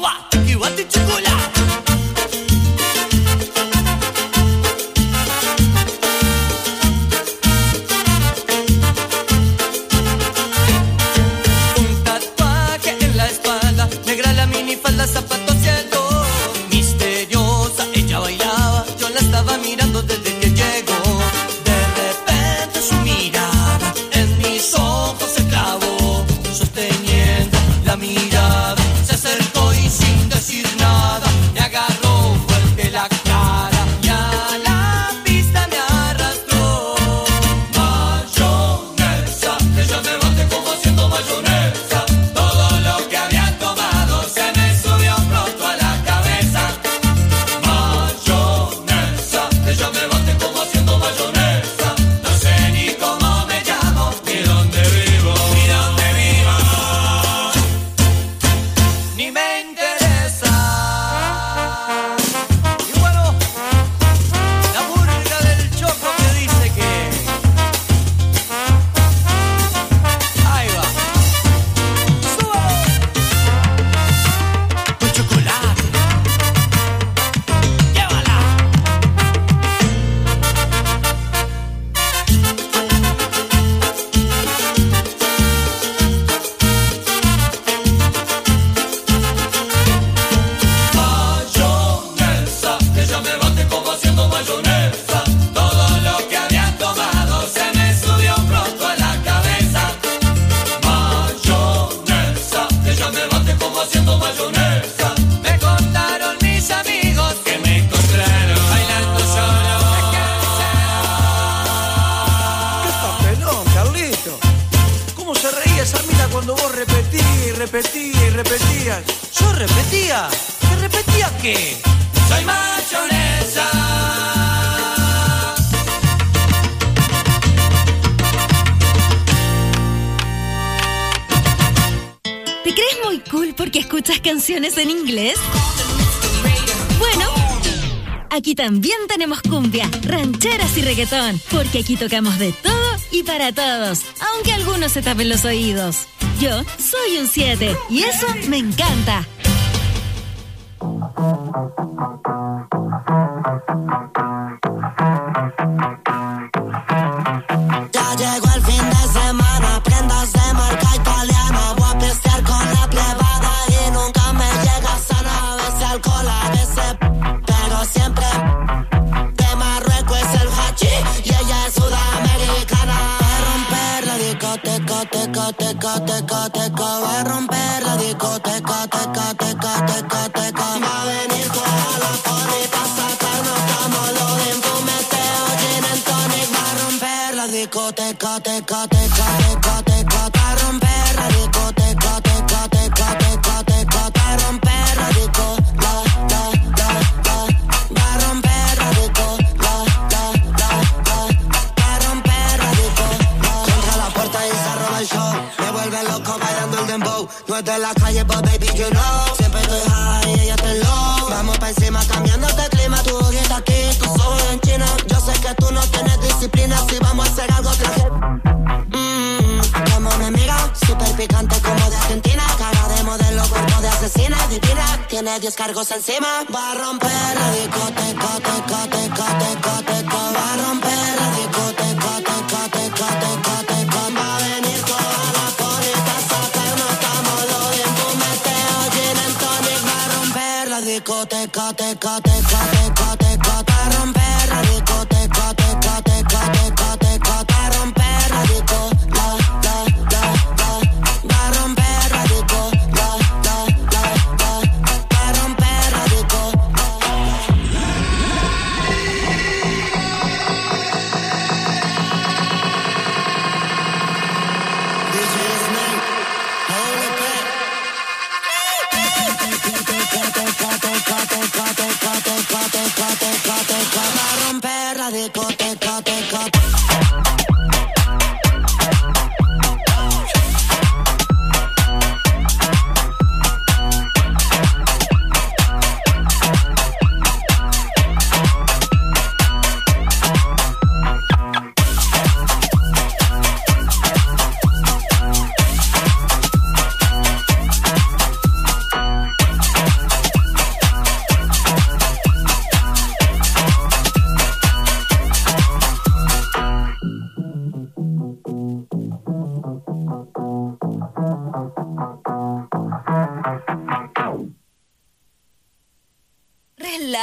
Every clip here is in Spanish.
En inglés. Bueno, aquí también tenemos cumbia, rancheras y reggaetón, porque aquí tocamos de todo y para todos, aunque algunos se tapen los oídos. Yo soy un 7 y eso me encanta. Ya llegó el fin de semana, prendas de marca italiana, voy a pistear con la plebada y nunca me llega sana, a veces alcohol, a veces, pero siempre de Marruecos es el hachi y ella es sudamericana. Va a romper la discoteca, teca, teca, teca, teca, va a romper la discoteca, teca, teca, teca, teca, va a venir toda la poli pa' sacarnos como lo de un fumeteo, gin and tonic, va a romper la discoteca, teca, teca, teca, teca, va a romper la discoteca, teca, teca, teca, teca, va a romper la disco, la, va a romper la disco, la, va a romper la disco, contra la puerta y se roba el show, me vuelve loco bailando el dembow, no es de la calle but baby you know, siempre estoy high y ella está low, vamos pa' encima cambiando de clima, tu ojita aquí, tus ojos en China, yo sé que tú no tienes disciplina, si vamos a hacer algo traje, como una amiga, super picante como de Argentina, cara de modelo, cuerpo de asesina, divina, tiene 10 cargos encima, va a romper la discoteca, teca, teca, teca, teca, va a romper la discoteca, teca, teca, teca, teca, va a venir toda la poli pa' sacarnos como lo de un fumeteo, gin and tonic, va a romper la discoteca, teca, teca, teca, teca, va a romper la discoteca, teca, teca, teca, teca, va a romper la disco, la, va a romper la disco, la, va a romper la disco, teca, teca, teca, teca, teca, teca, teca, teca, teca,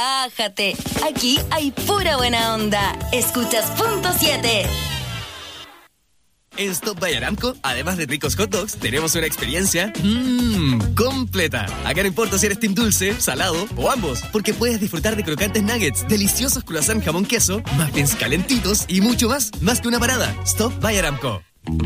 Relájate. Aquí hay pura buena onda. Escuchas Punto 7. En Stop by Aramco, además de ricos hot dogs, tenemos una experiencia completa. Acá no importa si eres team dulce, salado o ambos, porque puedes disfrutar de crocantes nuggets, deliciosos croissant jamón queso, muffins calentitos y mucho más que una parada. Stop by Aramco.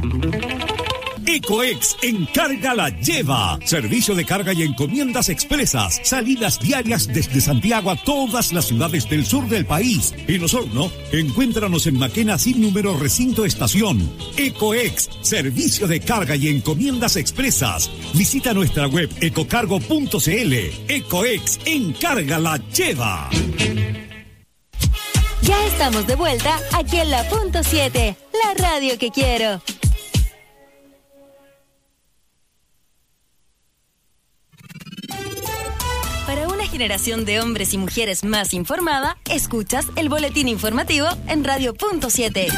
Ecoex encarga la lleva. Servicio de carga y encomiendas expresas. Salidas diarias desde Santiago a todas las ciudades del sur del país. En Osorno, encuéntranos en Maquena sin número recinto estación. Ecoex, servicio de carga y encomiendas expresas. Visita nuestra web ecocargo.cl. Ecoex encarga la lleva. Ya estamos de vuelta aquí en la Punto 7, la radio que quiero. Para una generación de hombres y mujeres más informada, escuchas el boletín informativo en Radio Punto 7.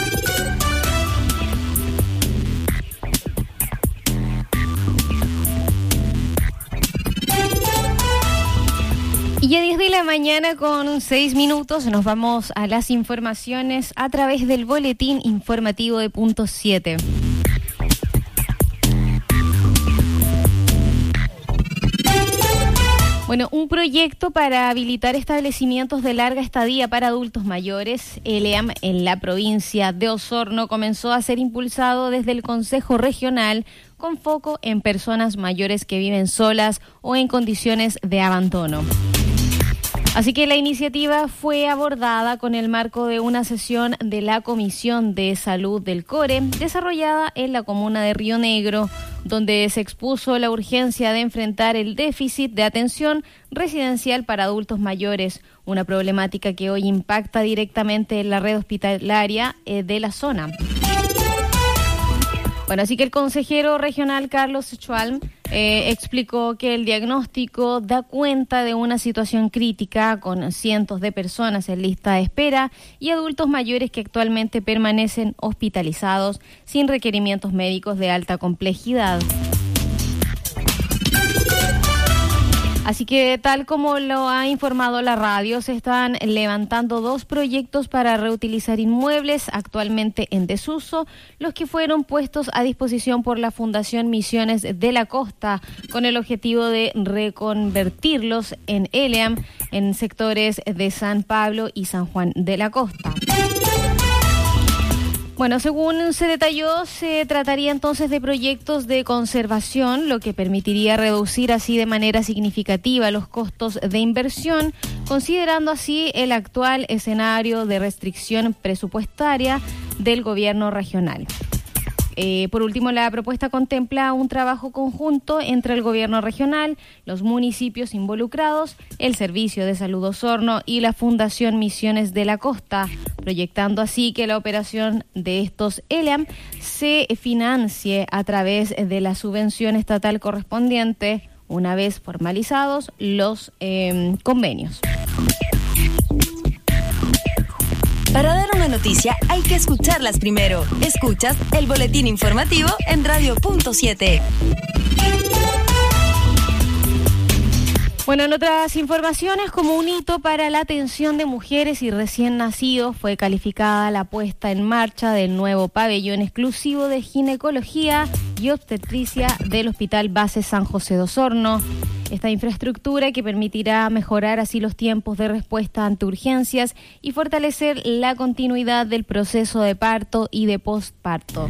Y a 10 de la mañana con 6 minutos nos vamos a las informaciones a través del boletín informativo de Punto 7. Bueno, un proyecto para habilitar establecimientos de larga estadía para adultos mayores, ELEAM, en la provincia de Osorno, comenzó a ser impulsado desde el Consejo Regional con foco en personas mayores que viven solas o en condiciones de abandono. Así que la iniciativa fue abordada con el marco de una sesión de la Comisión de Salud del CORE, desarrollada en la comuna de Río Negro, donde se expuso la urgencia de enfrentar el déficit de atención residencial para adultos mayores, una problemática que hoy impacta directamente en la red hospitalaria de la zona. Bueno, así que el consejero regional Carlos Schwalm explicó que el diagnóstico da cuenta de una situación crítica con cientos de personas en lista de espera y adultos mayores que actualmente permanecen hospitalizados sin requerimientos médicos de alta complejidad. Así que, tal como lo ha informado la radio, se están levantando 2 proyectos para reutilizar inmuebles actualmente en desuso, los que fueron puestos a disposición por la Fundación Misiones de la Costa, con el objetivo de reconvertirlos en ELEAM en sectores de San Pablo y San Juan de la Costa. Bueno, según se detalló, se trataría entonces de proyectos de conservación, lo que permitiría reducir así de manera significativa los costos de inversión, considerando así el actual escenario de restricción presupuestaria del gobierno regional. Por último, la propuesta contempla un trabajo conjunto entre el gobierno regional, los municipios involucrados, el Servicio de Salud Osorno y la Fundación Misiones de la Costa, proyectando así que la operación de estos ELEAM se financie a través de la subvención estatal correspondiente, una vez formalizados los convenios. Para dar una noticia hay que escucharlas primero. Escuchas el boletín informativo en Radio Punto 7. Bueno, en otras informaciones, como un hito para la atención de mujeres y recién nacidos, fue calificada la puesta en marcha del nuevo pabellón exclusivo de ginecología y obstetricia del Hospital Base San José de Osorno. Esta infraestructura que permitirá mejorar así los tiempos de respuesta ante urgencias y fortalecer la continuidad del proceso de parto y de postparto.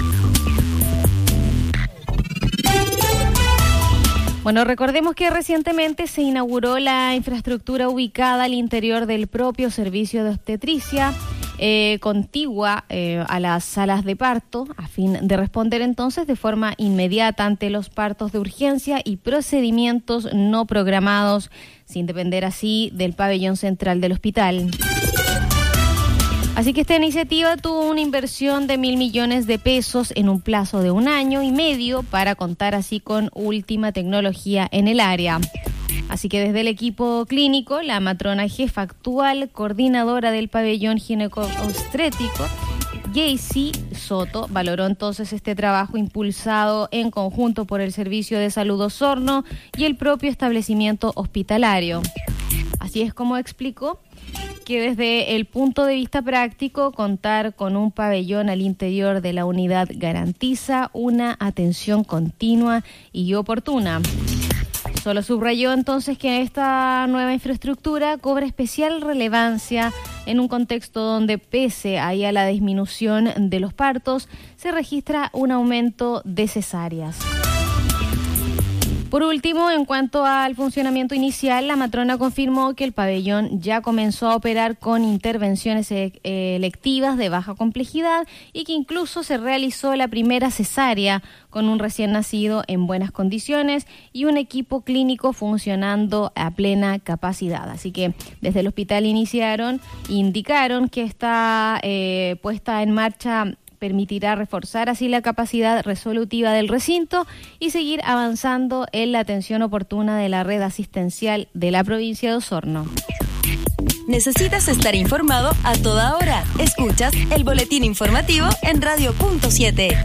Bueno, recordemos que recientemente se inauguró la infraestructura ubicada al interior del propio servicio de obstetricia, contigua a las salas de parto, a fin de responder entonces de forma inmediata ante los partos de urgencia y procedimientos no programados, sin depender así del pabellón central del hospital. Así que esta iniciativa tuvo una inversión de 1.000 millones de pesos en un plazo de 1 año y medio para contar así con última tecnología en el área. Así que desde el equipo clínico, la matrona jefa actual, coordinadora del pabellón gineco-obstétrico, Jaycee Soto, valoró entonces este trabajo impulsado en conjunto por el Servicio de Salud Osorno y el propio establecimiento hospitalario. Así es como explicó que desde el punto de vista práctico, contar con un pabellón al interior de la unidad garantiza una atención continua y oportuna. Solo subrayó entonces que esta nueva infraestructura cobra especial relevancia en un contexto donde, pese a la disminución de los partos, se registra un aumento de cesáreas. Por último, en cuanto al funcionamiento inicial, la matrona confirmó que el pabellón ya comenzó a operar con intervenciones electivas de baja complejidad y que incluso se realizó la primera cesárea con un recién nacido en buenas condiciones y un equipo clínico funcionando a plena capacidad. Así que desde el hospital indicaron que esta puesta en marcha permitirá reforzar así la capacidad resolutiva del recinto y seguir avanzando en la atención oportuna de la red asistencial de la provincia de Osorno. ¿Necesitas estar informado a toda hora? Escuchas el boletín informativo en Radio.7.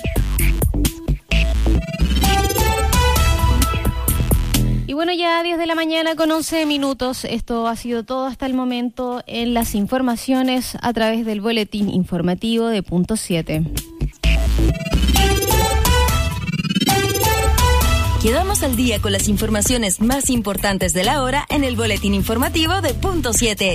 Y bueno, ya 10 de la mañana con 11 minutos. Esto ha sido todo hasta el momento en las informaciones a través del boletín informativo de Punto 7. Quedamos al día con las informaciones más importantes de la hora en el boletín informativo de Punto 7.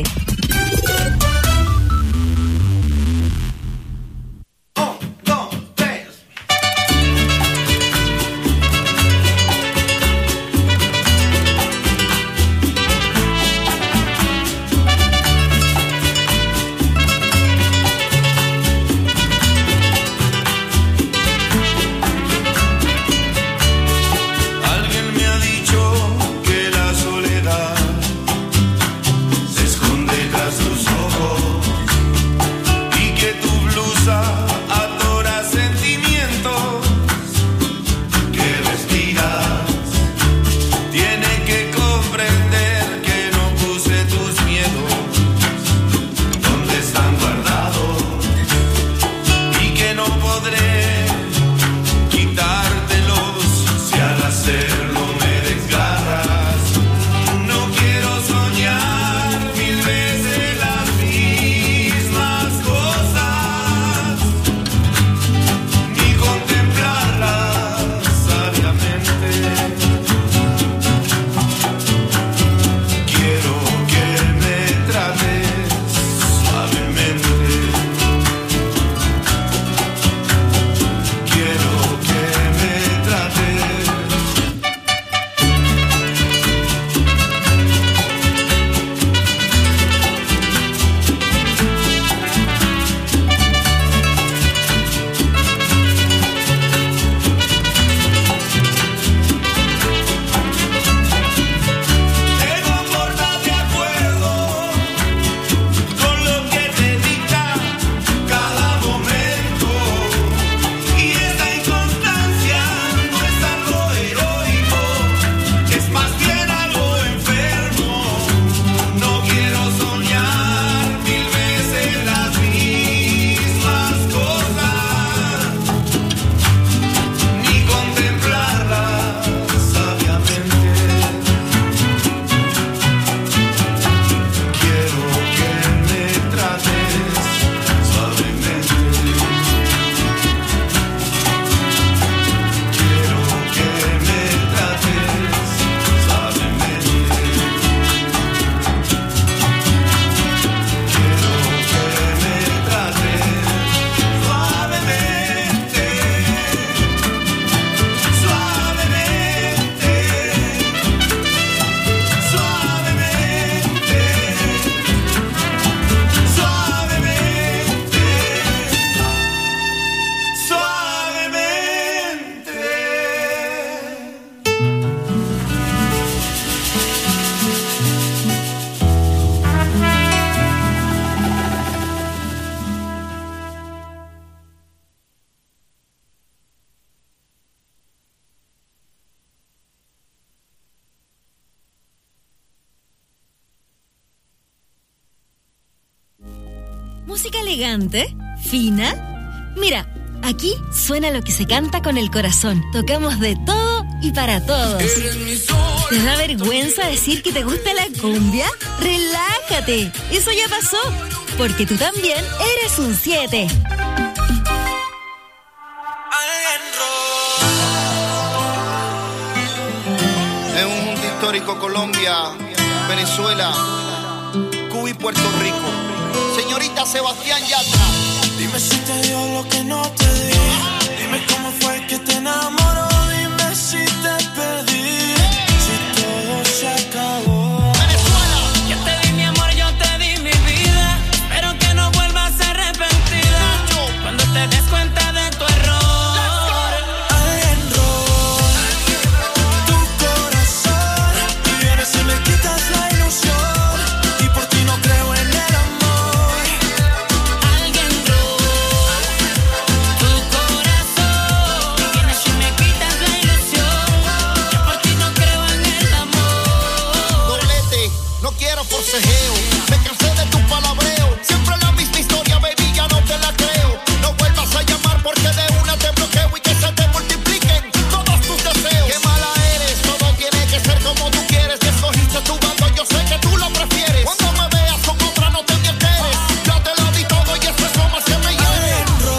¿Música elegante? ¿Fina? Mira, aquí suena lo que se canta con el corazón. Tocamos de todo y para todos. Eres mi sol. ¿Te da vergüenza decir que te gusta la cumbia? ¡Relájate! Eso ya pasó, porque tú también eres un 7. En un mundo histórico, Colombia, Venezuela, Cuba y Puerto Rico. Señorita Sebastián Yatra. Dime si te dio lo que no te di. Dime cómo fue que te enamoró. Dime si te perdí. Si todo se acabó. Venezuela. Yo te di mi amor, yo te di mi vida. Espero que no vuelvas arrepentida. Cuando te des cuenta de tu error. Si me quitas la ilusión y por ti no creo en el amor. Alguien robó tu corazón. Y vienes si me quitas la ilusión y por ti no creo en el amor. Doblete, no quiero forcejeo. Me cansé de tu palabreo. Siempre la misma historia, baby, ya no te la creo. No vuelvas a llamar porque de una te bloqueo y que se te multipliquen todos tus deseos. Qué mala eres, todo tiene que ser como tú quieres. Escogiste tu bando, yo sé que tú lo prefieres. Cuando me veas con otra no te me alteres. Yo te lo di todo y eso es lo más que me hiere.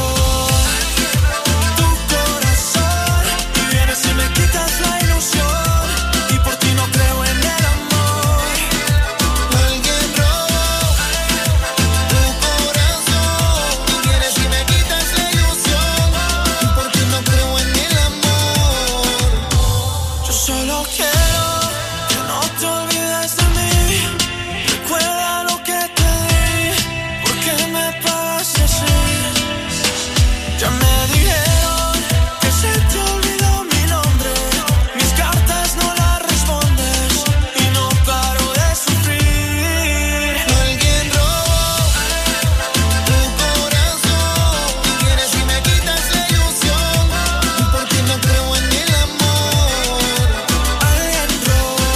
Tu corazón y vienes y me quitas la ilusión y por ti no creo en el amor. Alguien robó tu corazón y vienes y me quitas la ilusión y por ti no creo en el amor. Yo solo quiero que no te olvides de mí. Recuerda lo que te di. ¿Por qué me pagaste así? Ya me dijeron que se te olvidó mi nombre. Mis cartas no las respondes y no paro de sufrir. Alguien robó tu corazón y vienes y me quitas la ilusión y por ti no creo en el amor. Alguien robó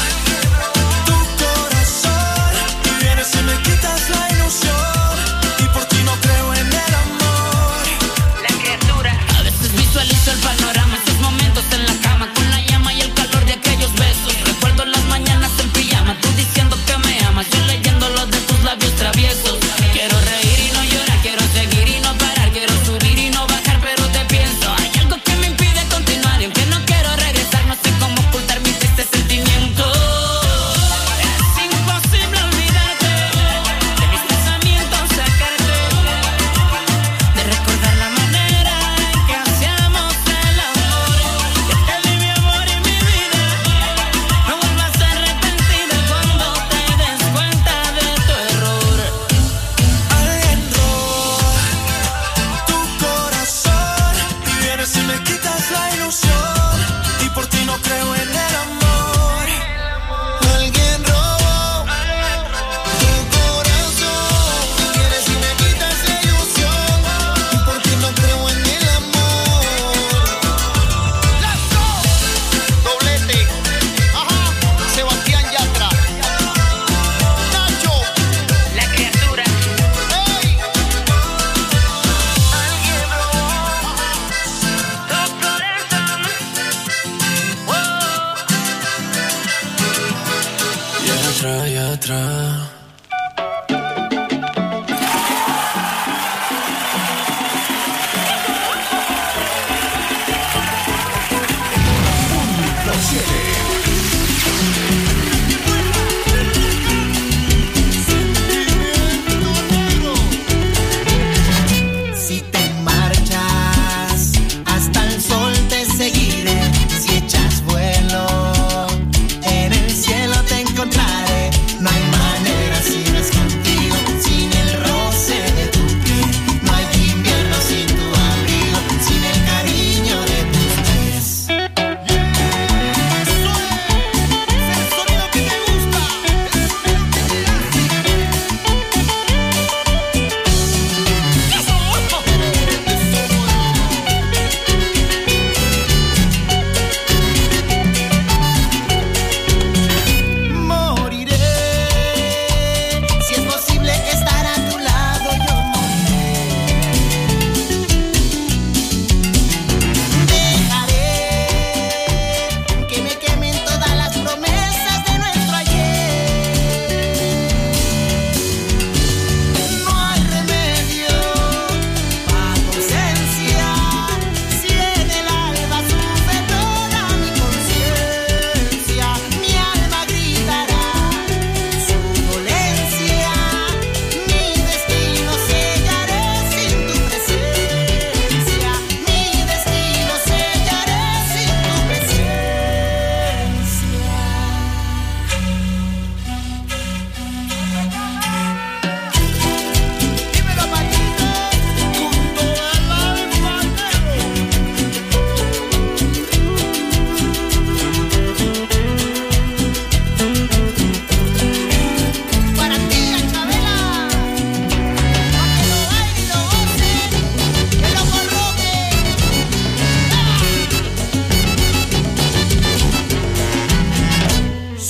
tu corazón y vienes y me quitas la ilusión y por ti no creo en el amor. La criatura. A veces visualizo el panorama, esos momentos en la cama con la llama y el calor de aquellos besos. Recuerdo las mañanas en pijama, tú diciendo que me amas, yo leyendo los de tus labios traviesos. Quiero reír y no llorar, quiero seguir y no parar, quiero subir y no bajar, pero te pienso. Hay algo que me impide continuar y aunque no quiero regresar, no sé cómo ocultar mi triste sentimiento. Es imposible olvidarte de mis pensamientos, sacarte de recordar la manera en que hacíamos el amor. Que te di mi amor y mi vida. No vuelvas arrepentida cuando te des cuenta de tu error. Alguien robó tu corazón y vienes y me quitas la ilusión y por ti no creo en el amor. Alguien robó tu corazón y vienes y me quitas la ilusión y por ti no creo en el amor. Let's go. Doblete, ajá, Sebastián Yatra, Nacho, La criatura. hey. Alguien robó tu corazón. Y atrás. Si te marchas, hasta el sol te seguiré. Si echas vuelo, en el cielo te encontraré. No hay manera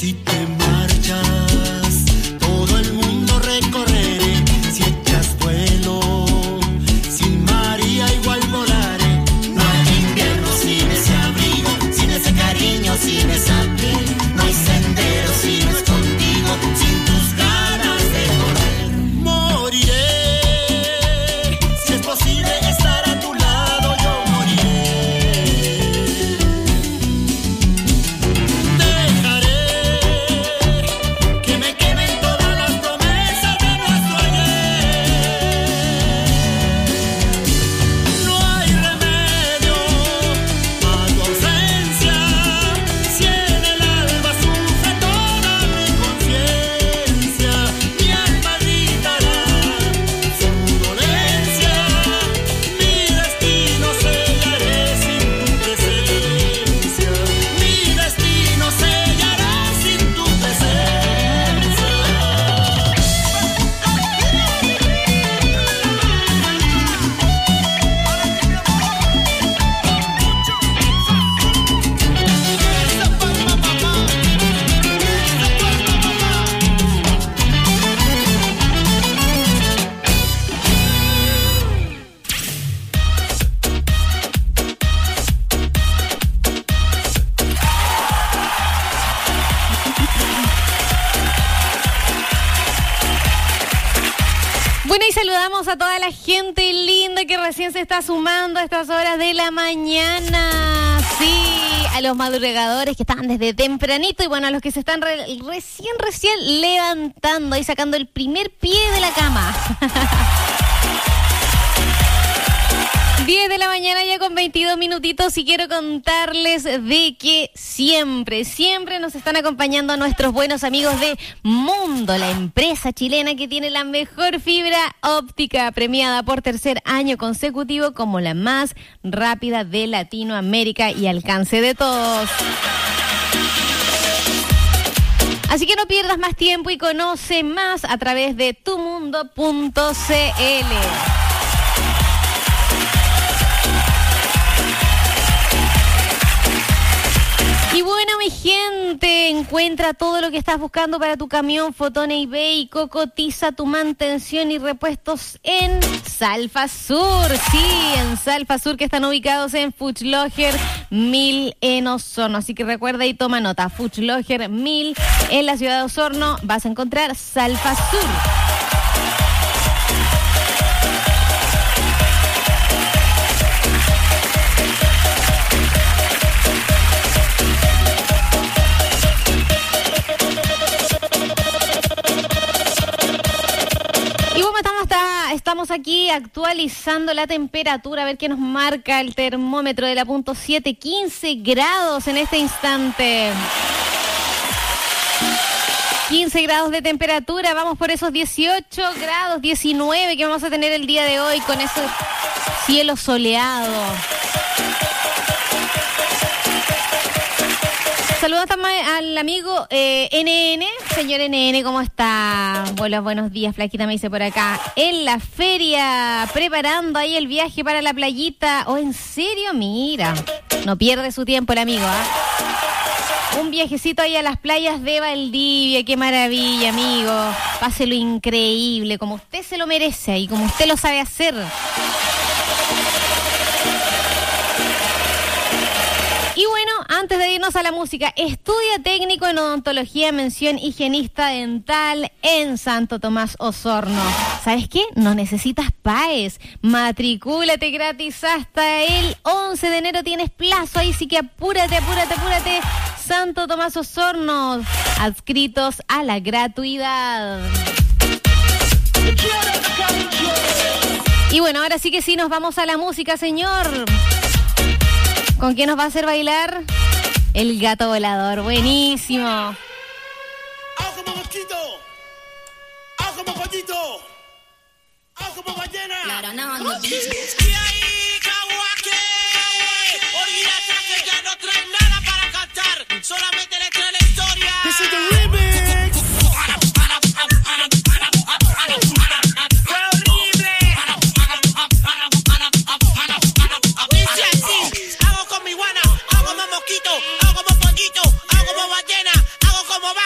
Si te marchas, todo el mundo recorreré. Si echas vuelo, sin María igual volaré. No hay invierno sin ese abrigo, sin ese cariño, sin esa piel. No hay sendero si no es contigo, sin tus ganas de correr. Moriré, si es posible estar a tu lado, yo moriré. Dejaré que me quemen todas las promesas de nuestro ayer. No hay remedio a tu ausencia, si en el alba sufre toda mi conciencia. Mi alma gritará su dolencia, mi destino sellaré sin tu presencia. Mi destino sellará sin tu presencia. Bueno, y saludamos a toda la gente linda que recién se está sumando a estas horas de la mañana. Sí, a los madrugadores que estaban desde tempranito y bueno, a los que se están recién levantando y sacando el primer pie de la cama. 10 de la mañana ya con 22 minutitos y quiero contarles de que siempre nos están acompañando nuestros buenos amigos de Mundo, la empresa chilena que tiene la mejor fibra óptica, premiada por tercer año consecutivo como la más rápida de Latinoamérica y alcance de todos. Así que no pierdas más tiempo y conoce más a través de tumundo.cl. Y bueno, mi gente, encuentra todo lo que estás buscando para tu camión Fotone y Vehíco. Cotiza tu mantención y repuestos en Salfa Sur. Sí, en Salfa Sur, que están ubicados en Fuchloger 1000 en Osorno. Así que recuerda y toma nota. Fuchloger 1000 en la ciudad de Osorno. Vas a encontrar Salfa Sur. Estamos aquí actualizando la temperatura, a ver qué nos marca el termómetro de la punto 7, 15 grados en este instante. 15 grados de temperatura, vamos por esos 18 grados, 19 que vamos a tener el día de hoy con ese cielo soleado. Saludos también al amigo NN. Señor NN, ¿cómo está? Hola, buenos días, Flaquita me dice por acá. En la feria, preparando ahí el viaje para la playita. Oh, ¿en serio? Mira, no pierde su tiempo el amigo, ¿ah? Un viajecito ahí a las playas de Valdivia. Qué maravilla, amigo. Páselo increíble, como usted se lo merece y como usted lo sabe hacer. Y bueno, antes de irnos a la música, estudia técnico en odontología, mención higienista dental en Santo Tomás Osorno. ¿Sabes qué? No necesitas PAES. Matricúlate gratis hasta el 11 de enero. Tienes plazo ahí, sí que apúrate. Santo Tomás Osorno, adscritos a la gratuidad. Y bueno, ahora sí que sí, nos vamos a la música, señor. ¿Con quién nos va a hacer bailar? El Gato Volador, buenísimo. ¡Hago como mosquito! ¡Hago como pollito! ¡Hago como ballena! Y ahí, Kawake, olvídate que ya no traen nada para cantar, solamente le traen la historia. This is the remix. ¡Fue horrible! Dice así, hago con mi guana, hago como mosquito, hago como pollito, hago como ballena, hago como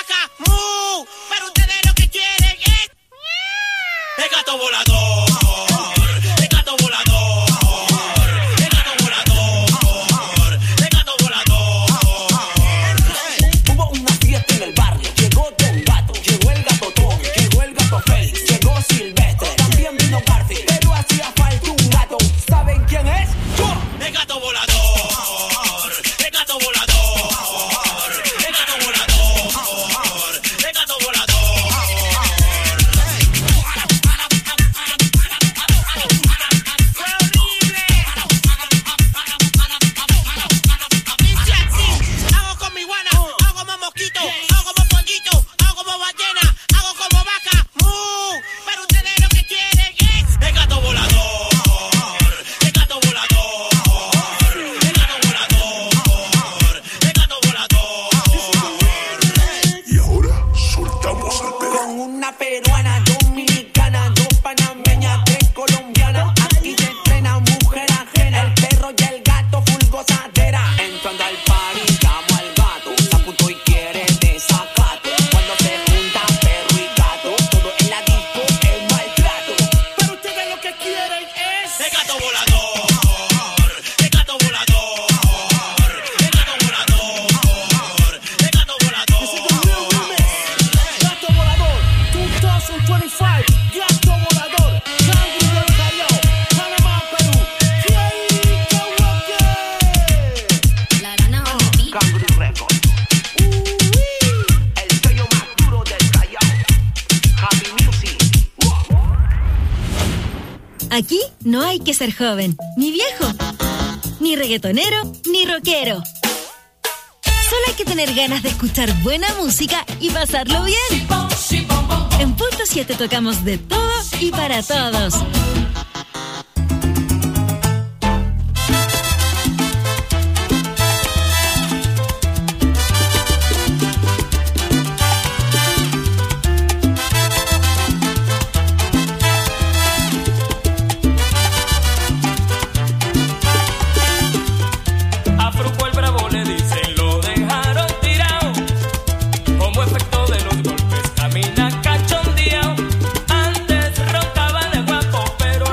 Aquí no hay que ser joven, ni viejo, ni reggaetonero, ni rockero. Solo hay que tener ganas de escuchar buena música y pasarlo bien. En Punto 7 tocamos de todo y para todos. Camina cachondeado, antes roncaba de guapo, pero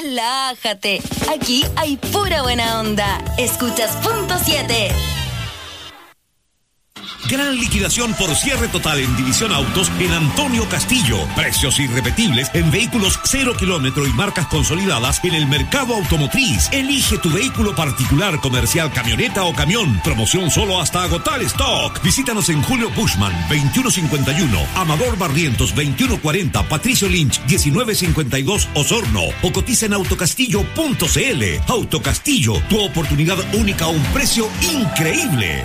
relájate. Aquí hay pura buena onda. Escuchas Punto 7. Gran liquidación por cierre total en División Autos en Antonio Castillo. Precios irrepetibles en vehículos 0 kilómetro y marcas consolidadas en el mercado automotriz. Elige tu vehículo particular, comercial, camioneta o camión. Promoción solo hasta agotar stock. Visítanos en Julio Bushman, 2151, Amador Barrientos, 2140, Patricio Lynch, 1952, Osorno. O cotiza en autocastillo.cl. Autocastillo, tu oportunidad única a un precio increíble.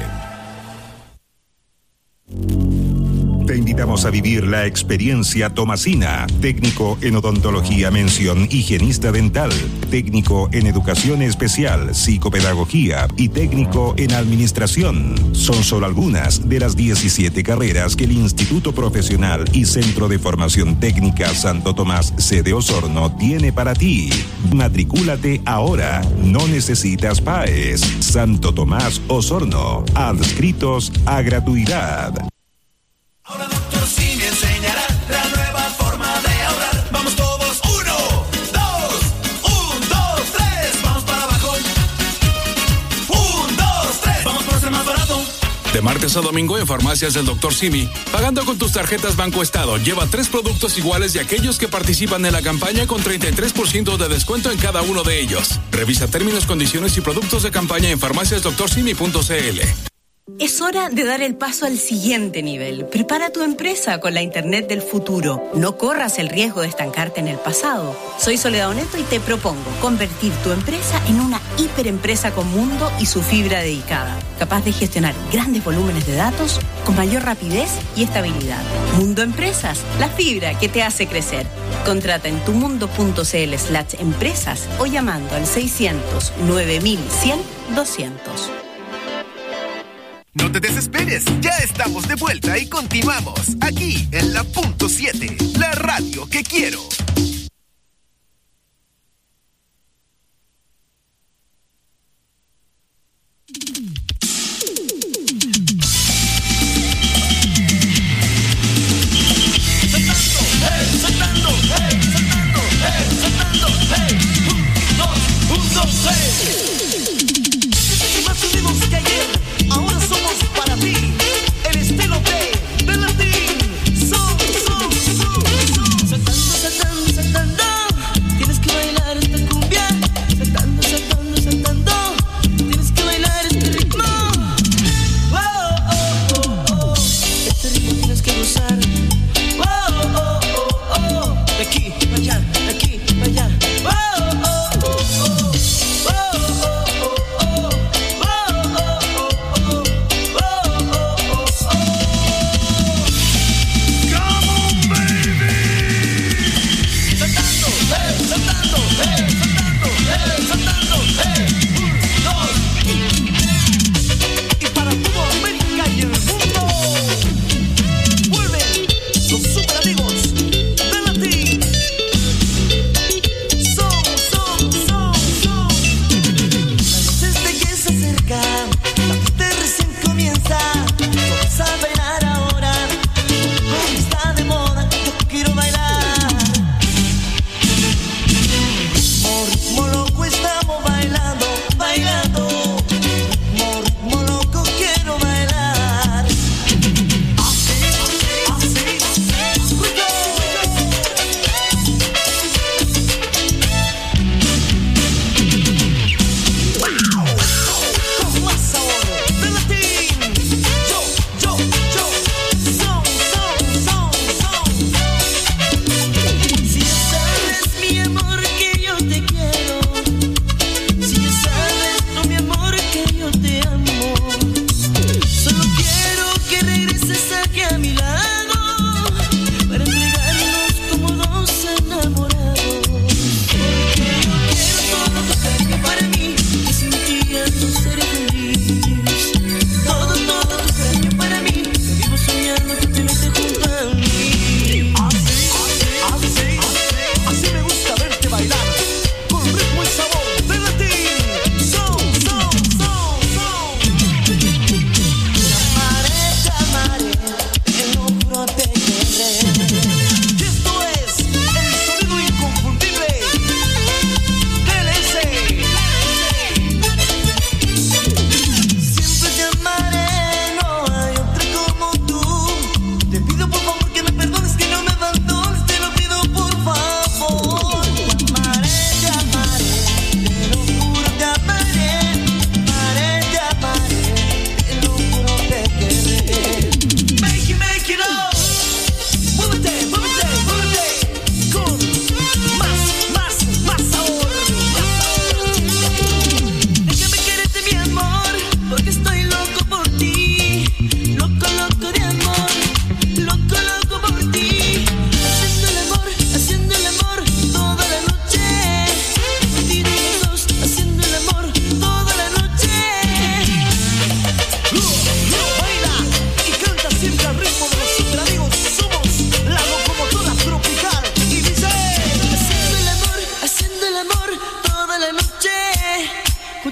Te invitamos a vivir la experiencia Tomasina, técnico en odontología mención higienista dental, técnico en educación especial, psicopedagogía y técnico en administración. Son solo algunas de las 17 carreras que el Instituto Profesional y Centro de Formación Técnica Santo Tomás, sede Osorno, tiene para ti. Matricúlate ahora, no necesitas PAES. Santo Tomás Osorno, adscritos a gratuidad. Ahora Dr. Simi enseñará la nueva forma de ahorrar. Vamos todos, 1, 2, 3, vamos para abajo. 1, 2, 3, vamos por ser más barato. De martes a domingo en farmacias del Dr. Simi, pagando con tus tarjetas Banco Estado, lleva 3 productos iguales de aquellos que participan en la campaña con 33% de descuento en cada uno de ellos. Revisa términos, condiciones y productos de campaña en farmaciasdoctorsimi.cl. Es hora de dar el paso al siguiente nivel. Prepara tu empresa con la Internet del futuro. No corras el riesgo de estancarte en el pasado. Soy Soledad Oneto y te propongo convertir tu empresa en una hiperempresa con mundo y su fibra dedicada, capaz de gestionar grandes volúmenes de datos con mayor rapidez y estabilidad. Mundo Empresas, la fibra que te hace crecer. Contrata en tumundo.cl/empresas o llamando al 600 9100 200. No te desesperes, ya estamos de vuelta y continuamos aquí en la Punto 7, la radio que quiero. Saltando, hey. 1, 2, 3. Más unidos que ayer, ahora somos para ti. El estilo de latín. Saltando,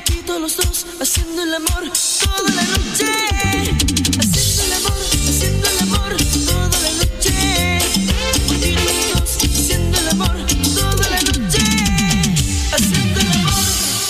poquito los dos, haciendo el amor toda la noche. Haciendo el amor toda la noche. Poquito los dos, haciendo el amor toda la noche. Haciendo el amor.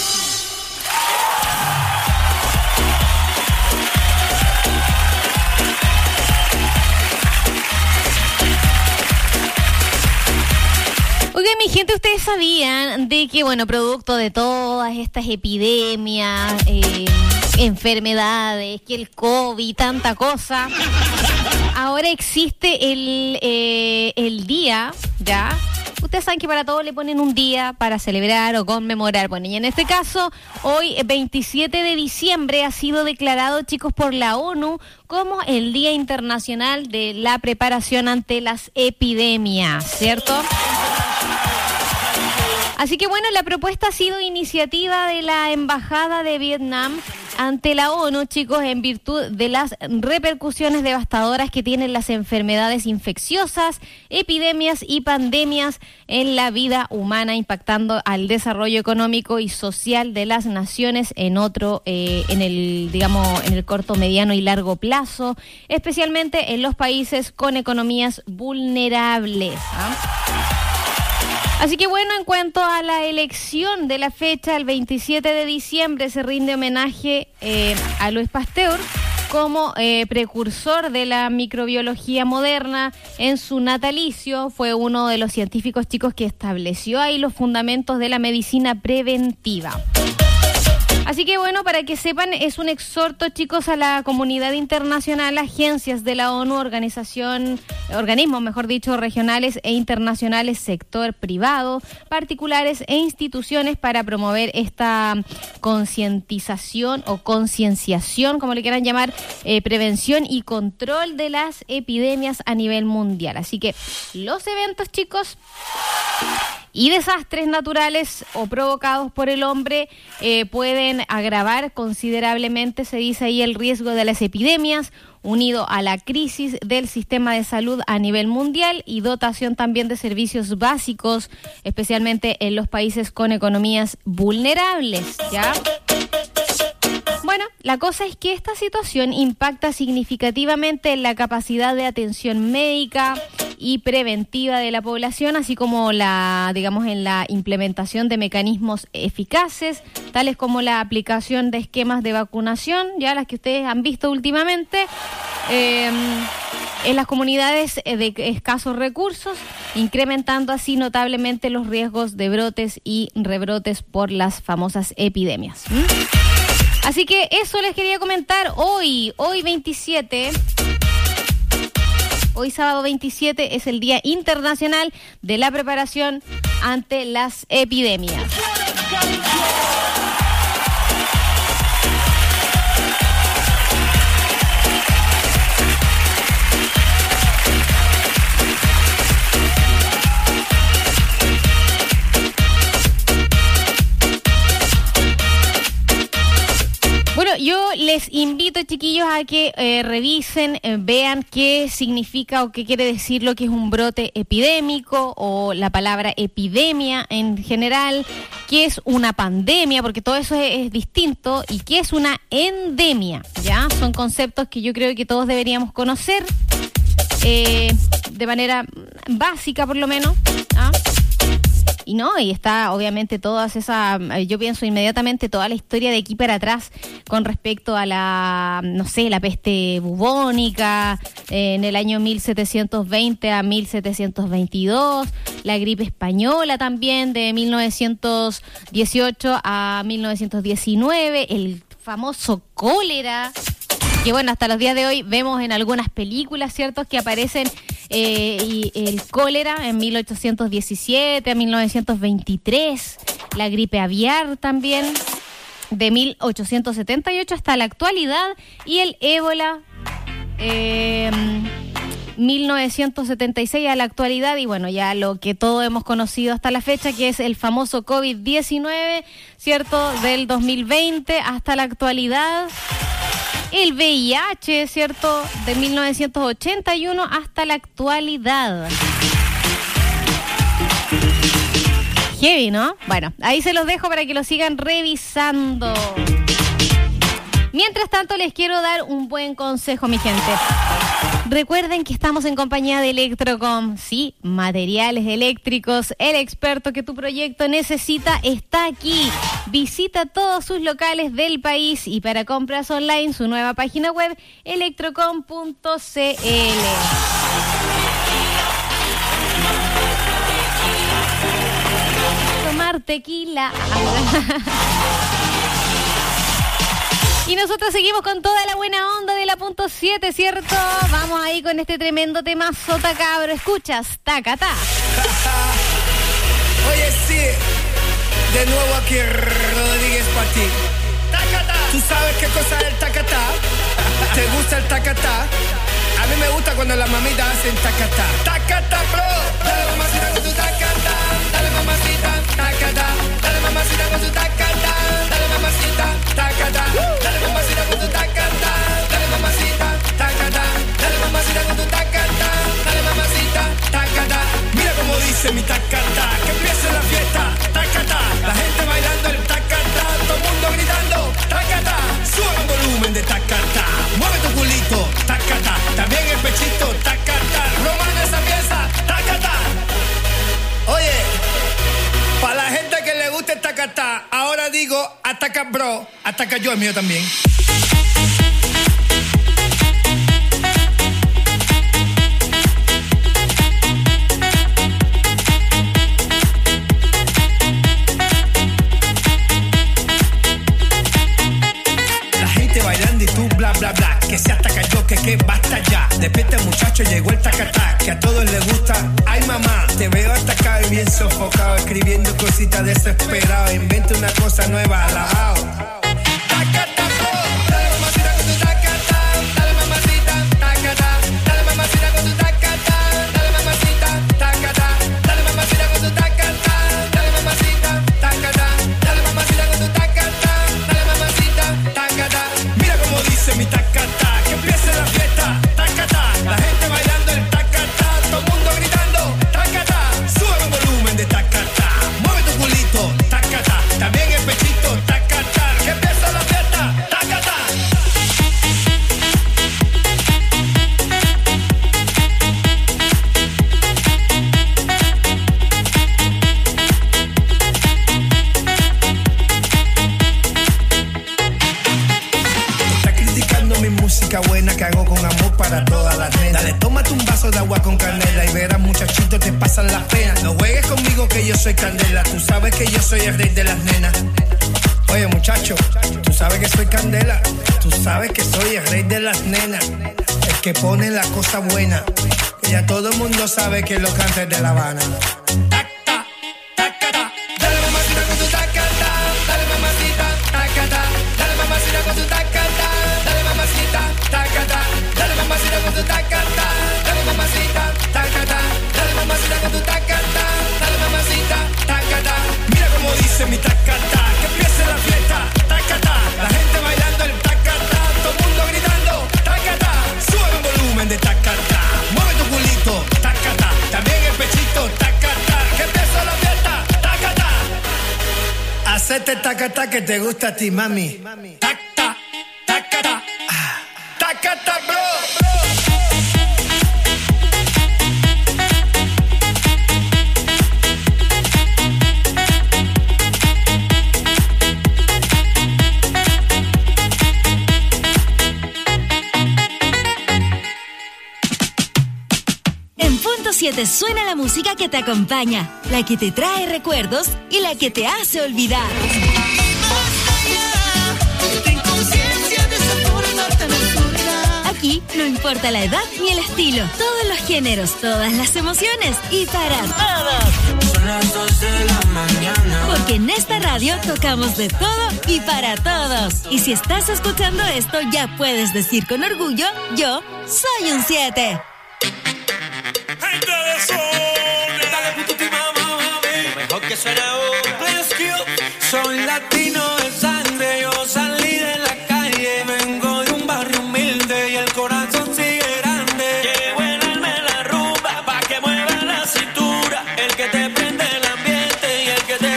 Oigan, mi gente, ¿ustedes sabían de que, bueno, producto de todas estas epidemias, enfermedades, que el COVID, tanta cosa, ahora existe el día, ¿ya? Ustedes saben que para todo le ponen un día para celebrar o conmemorar. Bueno, y en este caso, hoy, 27 de diciembre, ha sido declarado, chicos, por la ONU como el Día Internacional de la Preparación ante las Epidemias, ¿cierto? Así que bueno, la propuesta ha sido iniciativa de la Embajada de Vietnam ante la ONU, chicos, en virtud de las repercusiones devastadoras que tienen las enfermedades infecciosas, epidemias y pandemias en la vida humana, impactando al desarrollo económico y social de las naciones en el corto, mediano y largo plazo, especialmente en los países con economías vulnerables, ¿ah? Así que bueno, en cuanto a la elección de la fecha, el 27 de diciembre se rinde homenaje a Louis Pasteur como precursor de la microbiología moderna. En su natalicio fue uno de los científicos, chicos, que estableció ahí los fundamentos de la medicina preventiva. Así que bueno, para que sepan, es un exhorto, chicos, a la comunidad internacional, agencias de la ONU, organismos, mejor dicho, regionales e internacionales, sector privado, particulares e instituciones para promover esta concientización o concienciación, como le quieran llamar, prevención y control de las epidemias a nivel mundial. Así que los eventos, chicos, y desastres naturales o provocados por el hombre pueden agravar considerablemente, se dice ahí, el riesgo de las epidemias, unido a la crisis del sistema de salud a nivel mundial y dotación también de servicios básicos, especialmente en los países con economías vulnerables, ¿ya? Bueno, la cosa es que esta situación impacta significativamente en la capacidad de atención médica y preventiva de la población, así como en la implementación de mecanismos eficaces, tales como la aplicación de esquemas de vacunación, ya las que ustedes han visto últimamente, en las comunidades de escasos recursos, incrementando así notablemente los riesgos de brotes y rebrotes por las famosas epidemias. Así que eso les quería comentar hoy 27. Hoy sábado 27 es el Día Internacional de la Preparación ante las Epidemias. Bueno, yo les invito, chiquillos, a que revisen, vean qué significa o qué quiere decir lo que es un brote epidémico o la palabra epidemia en general, qué es una pandemia, porque todo eso es distinto, y qué es una endemia, ¿ya? Son conceptos que yo creo que todos deberíamos conocer de manera básica, por lo menos, ¿ah? Y está obviamente todas esas, yo pienso inmediatamente toda la historia de aquí para atrás con respecto a la peste bubónica en el año 1720 a 1722, la gripe española también de 1918 a 1919, el famoso cólera, que bueno, hasta los días de hoy vemos en algunas películas, ¿cierto?, que aparecen y el cólera en 1817 a 1923, la gripe aviar también de 1878 hasta la actualidad, y el ébola 1976 a la actualidad, y bueno, ya lo que todos hemos conocido hasta la fecha, que es el famoso COVID-19, ¿cierto?, del 2020 hasta la actualidad. El VIH, ¿cierto?, de 1981 hasta la actualidad. Heavy, ¿no? Bueno, ahí se los dejo para que lo sigan revisando. Mientras tanto, les quiero dar un buen consejo, mi gente. Recuerden que estamos en compañía de Electrocom. Sí, materiales eléctricos. El experto que tu proyecto necesita está aquí. Visita todos sus locales del país y para compras online, su nueva página web, electrocom.cl. Tomar tequila. Y nosotros seguimos con toda la buena onda de la punto 7, ¿cierto? Vamos ahí con este tremendo temazo, cabro. Escuchas, tacatá. Oye, sí, de nuevo aquí Rodríguez para ti. Tacatá. ¿Tú sabes qué cosa es el tacatá? ¿Te gusta el tacatá? A mí me gusta cuando las mamitas hacen tacatá. Tacatá, bro. Dale mamacita con tu tacatá. Dale mamacita, tacatá. Dale mamacita con tu tacatá. Dale mamacita, tacatá. Dale mamacita con tu tacatá. Dale mamacita, tacatá. Dale mamacita con tu tacatá. Dale mamacita, tacatá. Mira cómo dice mi tacatá. Que empiece la fiesta, tacatá. La gente bailando el tacatá. Todo el mundo gritando, tacatá. Sube el volumen de tacatá. Mueve tu culito, tacatá. También el pechito, tacatá. Romana esa pieza, tacatá. Oye, para la gente que le guste el tacatá, ahora digo, ataca bro, ataca yo, el mío también. Bailando y tú bla bla bla, que se ataca yo, que basta ya. Despierta muchacho, llegó el tacatá, que a todos les gusta. Ay mamá, te veo atacado y bien sofocado, escribiendo cositas desesperado. Inventa una cosa nueva, alabao. Tacatá, dale mamacita con tu tacatá, dale mamacita, tacatá, dale mamacita con tu tacatá, dale mamacita, tacatá, dale mamacita con tu tacatá, dale mamacita, tacatá, dale mamacita con tu tacatá, dale mamacita, tacatá. Como dice mi tacatá, que empiece la fiesta, tacatá. La gente bailando el tacatá, todo el mundo gritando, tacatá. Sube el volumen de tacatá, mueve tu culito, tacatá. También el pechito, tacatá. Que empiece la fiesta, tacatá. Música buena que hago con amor para todas las nenas. Dale, tómate un vaso de agua con canela y verás muchachitos te pasan las penas. No juegues conmigo que yo soy candela, tú sabes que yo soy el rey de las nenas. Oye muchacho, tú sabes que soy candela, tú sabes que soy el rey de las nenas. El que pone la cosa buena, que ya todo el mundo sabe que lo canta es de La Habana. Tacta, tacata, dale mamacita con tu tacata, dale mamacita, tacata, dale mamacita con tu tacata. Tacata, dale mamacita con tu tacata, dale mamacita, tacata, dale mamacita con tu tacata, dale mamacita, tacata. Mira cómo dice mi tacata, que empiece la fiesta, tacata. La gente bailando el tacata, todo el mundo gritando, tacata. Sube el volumen de tacata, mueve tu culito, tacata. También el pechito, tacata. Que empiece la fiesta, tacata. Hacete tacata que te gusta a ti, mami. Tacata, tacata. Tacata, bro. En punto 7 suena la música que te acompaña, la que te trae recuerdos y la que te hace olvidar. Aquí no importa la edad ni el estilo, todos los géneros, todas las emociones y para todos. Son las 2 de la mañana. Porque en esta radio tocamos de todo y para todos. Y si estás escuchando esto, ya puedes decir con orgullo, yo soy un 7. Dale puto ti mamá, mami. Lo mejor que suena ahora. Soy latino de sangre, yo salí de la calle. Vengo de un barrio humilde y el corazón sigue grande. Llego en alma la rumba pa' que mueva la cintura. El que te prende el ambiente y el que te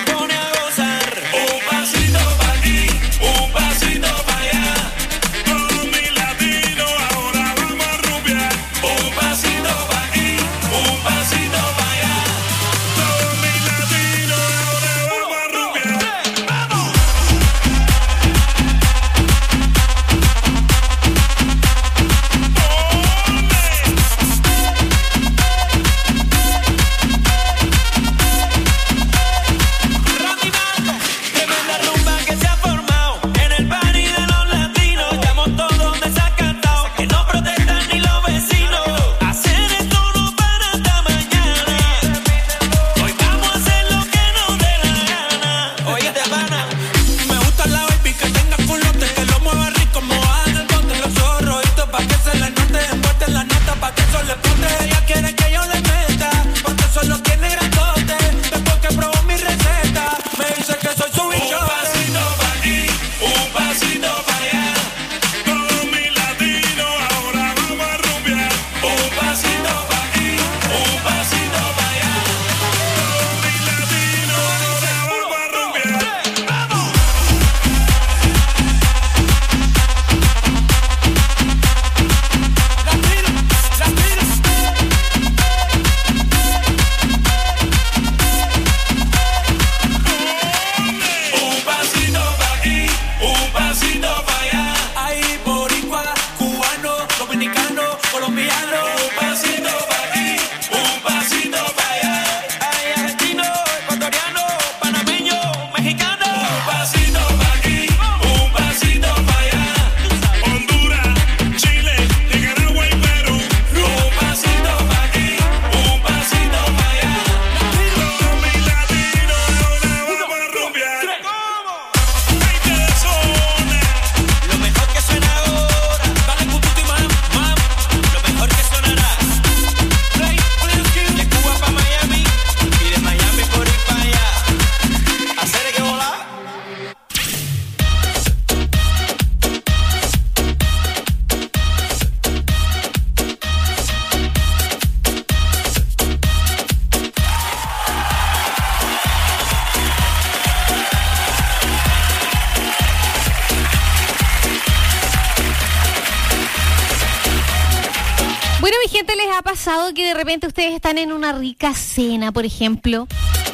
repente les ha pasado que de repente ustedes están en una rica cena, por ejemplo,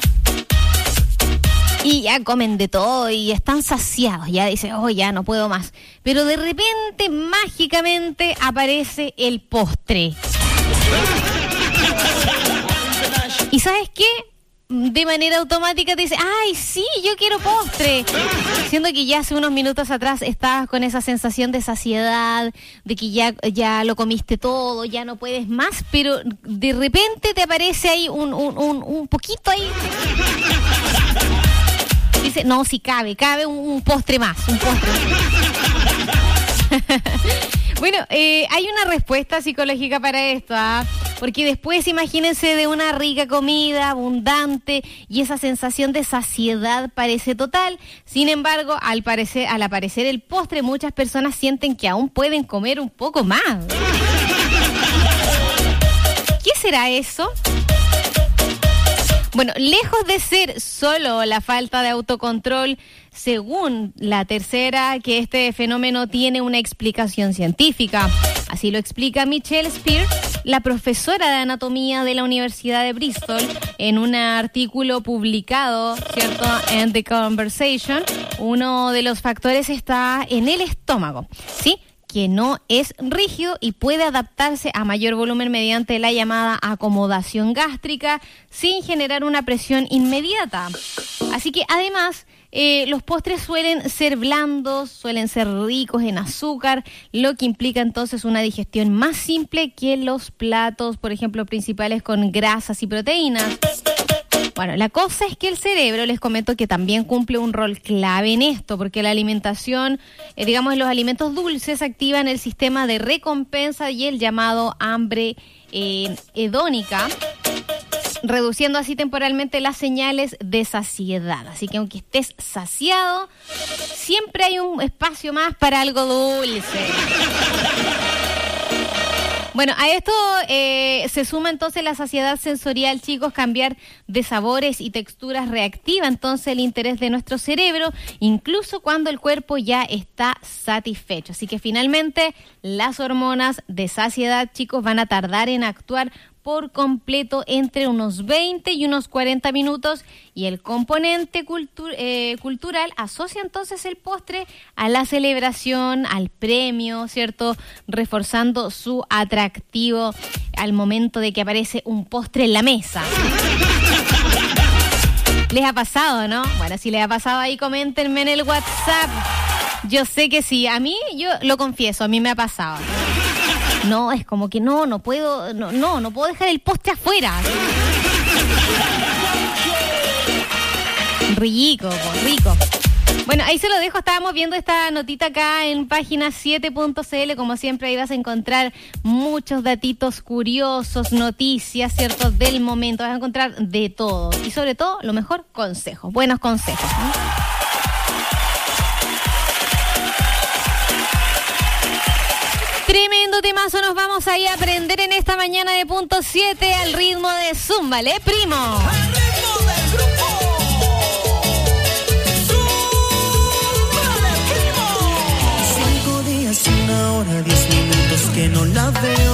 y ya comen de todo y están saciados, ya dicen, oh, ya no puedo más. Pero de repente, mágicamente, aparece el postre. ¿Y sabes qué? De manera automática te dice, ay, sí, yo quiero postre. Siendo que ya hace unos minutos atrás estabas con esa sensación de saciedad, de que ya lo comiste todo, ya no puedes más, pero de repente te aparece ahí un poquito ahí. Dice, no, sí cabe un postre más, un postre. Bueno, hay una respuesta psicológica para esto, ¿ah? Porque después imagínense de una rica comida, abundante, y esa sensación de saciedad parece total. Sin embargo, al aparecer el postre, muchas personas sienten que aún pueden comer un poco más. ¿Qué será eso? Bueno, lejos de ser solo la falta de autocontrol, según la tercera, que este fenómeno tiene una explicación científica. Así lo explica Michelle Spear, la profesora de anatomía de la Universidad de Bristol, en un artículo publicado, ¿cierto?, en The Conversation. Uno de los factores está en el estómago, ¿sí?, que no es rígido y puede adaptarse a mayor volumen mediante la llamada acomodación gástrica sin generar una presión inmediata. Así que además los postres suelen ser blandos, suelen ser ricos en azúcar, lo que implica entonces una digestión más simple que los platos, por ejemplo, principales con grasas y proteínas. Bueno, la cosa es que el cerebro, les comento que también cumple un rol clave en esto, porque la alimentación, los alimentos dulces activan el sistema de recompensa y el llamado hambre hedónica, reduciendo así temporalmente las señales de saciedad. Así que aunque estés saciado, siempre hay un espacio más para algo dulce. Bueno, a esto se suma entonces la saciedad sensorial, chicos. Cambiar de sabores y texturas reactiva entonces el interés de nuestro cerebro, incluso cuando el cuerpo ya está satisfecho. Así que finalmente las hormonas de saciedad, chicos, van a tardar en actuar por completo entre unos 20 y unos 40 minutos, y el componente cultural asocia entonces el postre a la celebración, al premio, ¿cierto?, reforzando su atractivo al momento de que aparece un postre en la mesa. ¿Les ha pasado, no? Bueno, si les ha pasado ahí, coméntenme en el WhatsApp. Yo sé que sí, yo lo confieso, a mí me ha pasado. No, es como que no puedo dejar el postre afuera. Rico. Bueno, ahí se lo dejo, estábamos viendo esta notita acá en página 7.cl, como siempre ahí vas a encontrar muchos datitos curiosos, noticias, ¿cierto?, del momento, vas a encontrar de todo, y sobre todo, lo mejor, consejos, buenos consejos, ¿no? Tremendo temazo, nos vamos ahí a aprender en esta mañana de punto 7 al ritmo de Zúmbale, primo. Al ritmo del grupo. Zúmbale, primo. 5 días, 1 hora, 10 minutos que no la veo.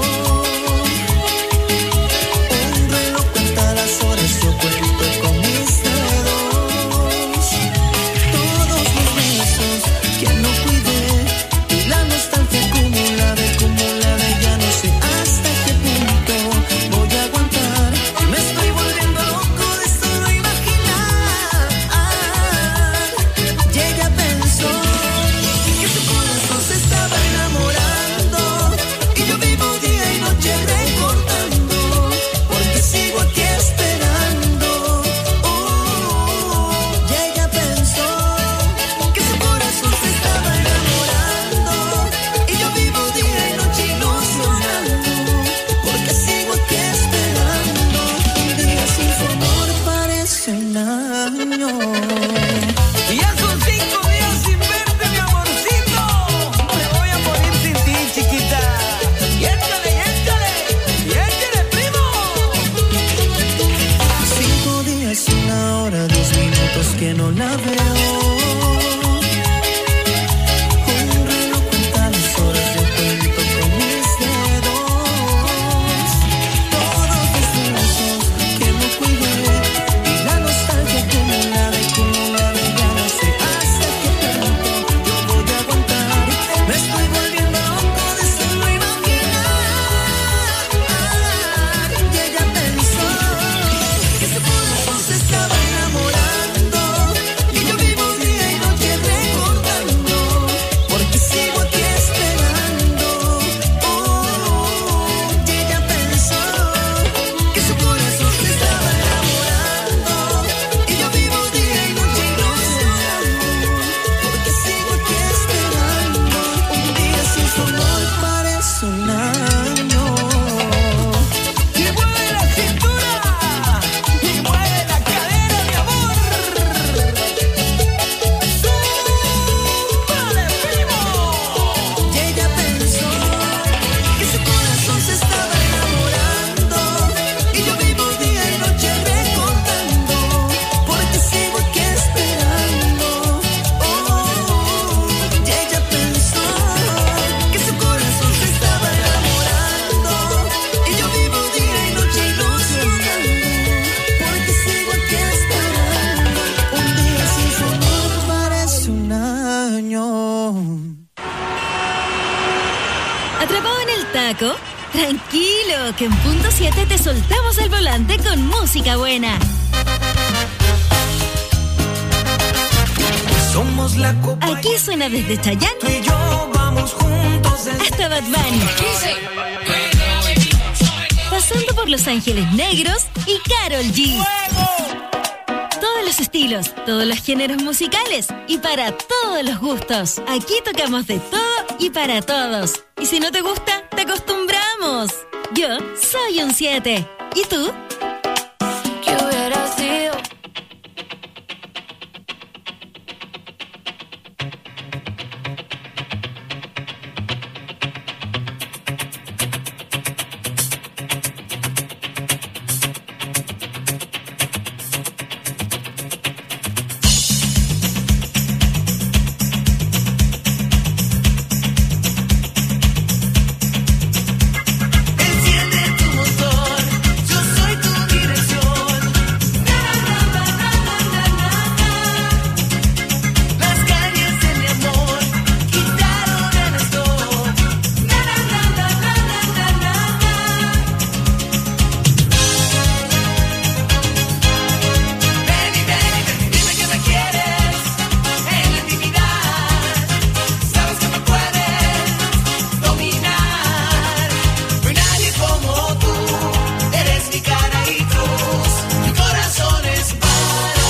Un reloj cuenta las horas, yo cuento con mis dedos. Todos los besos que no cuidé y la nostalgia acumulada, ya no sé hasta qué punto voy a aguantar. Me estoy volviendo loco de solo imaginar. Y ella pensó que su corazón se estaba enamorando, y yo vivo día y noche recordando, porque sigo aquí esperando. Y ella pensó que su corazón se estaba enamorando, y yo vivo día y noche ilusionando, porque sigo aquí esperando. Un día sin su amor parece un año. Y ya son 5 días sin verte, mi amorcito. Me voy a morir sin ti, chiquita. Y échale, primo. 5 días, 1 hora, 10 minutos que no la veo. Un reloj cuenta las horas, yo cuento con mis dedos. Paco? Tranquilo, que en punto 7 te soltamos el volante con música buena. Somos la copa. Aquí suena desde Chayanne Tú y yo vamos juntos hasta Bad Bunny. Pasando por Los Ángeles Negros y Karol G. Todos los estilos, todos los géneros musicales y para todos los gustos. Aquí tocamos de todo y para todos. Y si no te gusta, te acostumbramos. Yo soy un 7. ¿Y tú?